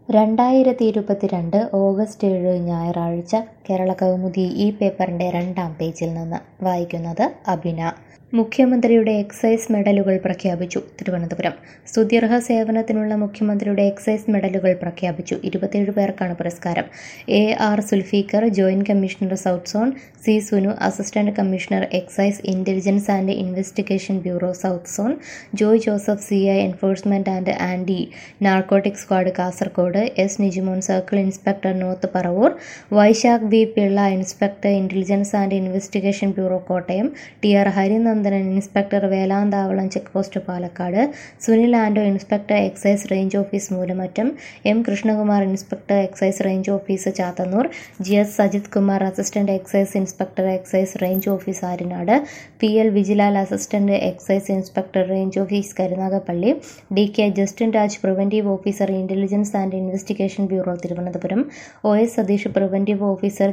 2022 August 7 ഞായറാഴ്ച കേരളകൗമുദി ഈ പേപ്പറിൻ്റെ 2-ാം പേജിൽ നിന്ന് വായിക്കുന്നത് അഭിന. മുഖ്യമന്ത്രിയുടെ എക്സൈസ് മെഡലുകൾ പ്രഖ്യാപിച്ചു. തിരുവനന്തപുരം. സ്തുത്യർഹ സേവനത്തിനുള്ള മുഖ്യമന്ത്രിയുടെ എക്സൈസ് മെഡലുകൾ പ്രഖ്യാപിച്ചു. 27 പേർക്കാണ് പുരസ്കാരം. AR Zulfiqar, joint commissioner south zone; C. Sunu, assistant commissioner excise, intelligence and investigation bureau south zone; Joy Joseph, CI, enforcement and anti narcotic squad Kasaragod; S. Nijimon, circle inspector north Paravur; Vaishakh V. Pillai, inspector, intelligence and investigation bureau Kottayam; TR Harinandan, inspector, Velanthavalam check post Palakkad; Sunil Anto, inspector, excise range office Moolamattam; M. Krishnakumar, inspector, excise range office Chathannoor; GS Sajith Kumar, assistant excise inspector, excise range office Aryanad; PL Vijilal, assistant excise inspector, range office Karunagappally; DK Justin Raj, preventive officer, intelligence and investigation bureau Thiruvananthapuram; OS Satheesh, preventive officer,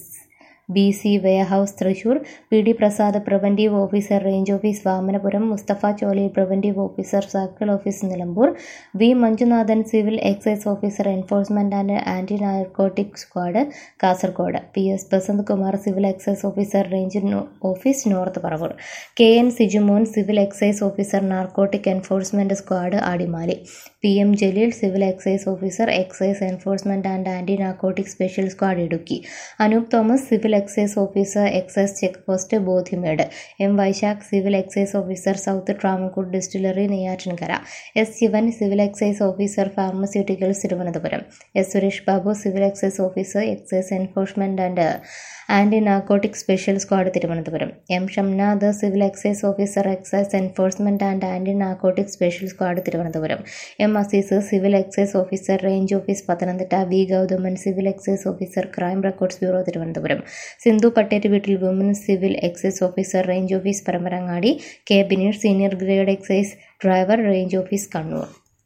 KSBC warehouse Thrissur; PD Prasad, preventive officer, range office Vamanapuram; Musthafa Choli, preventive officer, circle office Nilambur; V. Manjunathan, civil excise officer, enforcement and anti narcotic squad Kasaragod; PS Basanth Kumar, civil excise officer, range office north Paravur; KN Sijumon, civil excise officer, narcotic enforcement squad Adimali; PM Jaleel, civil excise officer, excise enforcement and anti narcotic special squad Idukki; Anoop Thomas, civil excise officer, excise check post Bodimettu; M. Vaishakh, civil excise officer, south Travancore distillery Neyyattinkara; S. Sivan, civil excise officer, pharmaceuticals Thiruvananthapuram; S. Suresh Babu, civil excise officer, excise enforcement and anti narcotic special squad Thiruvananthapuram; M. Shamnath, civil excise officer, excise enforcement and anti narcotic special squad Thiruvananthapuram; M. Azeez, civil excise officer, range office Pathanamthitta; V. Gauthaman, civil excise officer, crime records bureau Thiruvananthapuram; Sindhu Pattet വീട്ടിൽ, women's civil excise officer, range office Parappanangadi; K. Bineesh, senior grade excise driver, range office Kannur.